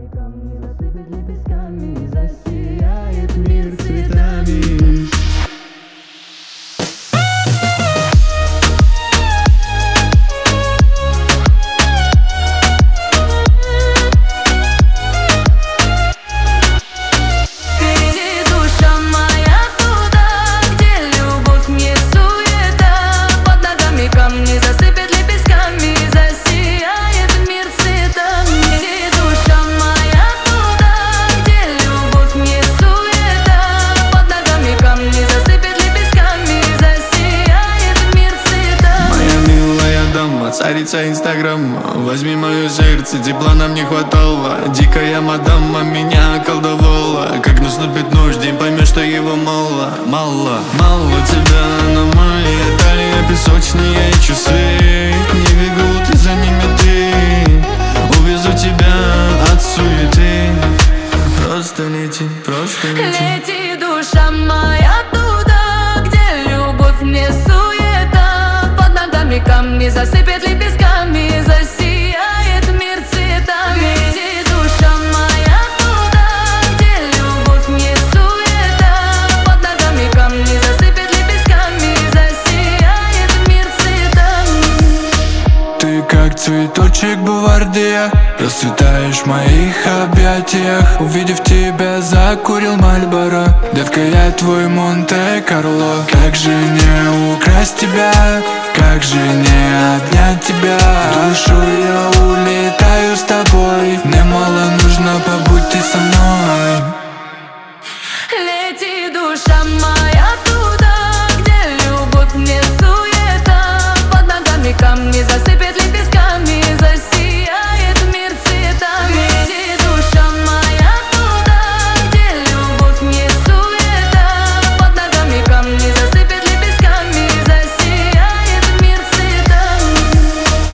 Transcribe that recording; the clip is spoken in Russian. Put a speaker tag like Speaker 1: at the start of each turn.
Speaker 1: камни засыпет лепестками, засияет мир цветами.
Speaker 2: Царица инстаграма, возьми мое сердце, тепла нам не хватало. Дикая мадама меня околдовала. Как наступит ночь, день поймешь, что его мало. Мало тебя, на моей талии песочные часы. Не бегут, и за ними ты. Увезу тебя от суеты. Просто лети, просто лети.
Speaker 3: Лети, душа моя, туда, где любовь не суета. Под ногами камни засыпет лепестками, засияет мир цветами. Лети, душа моя, туда, где любовь не суета. Под ногами камни засыпет лепестками, засияет мир цветами.
Speaker 4: Ты как цветочек бувардия, расцветаешь в моих объятиях. Увидев тебя, закурил Мальборо. Детка, я твой Монте-Карло. Как же не украсть тебя, как же не отнять тебя. В душу я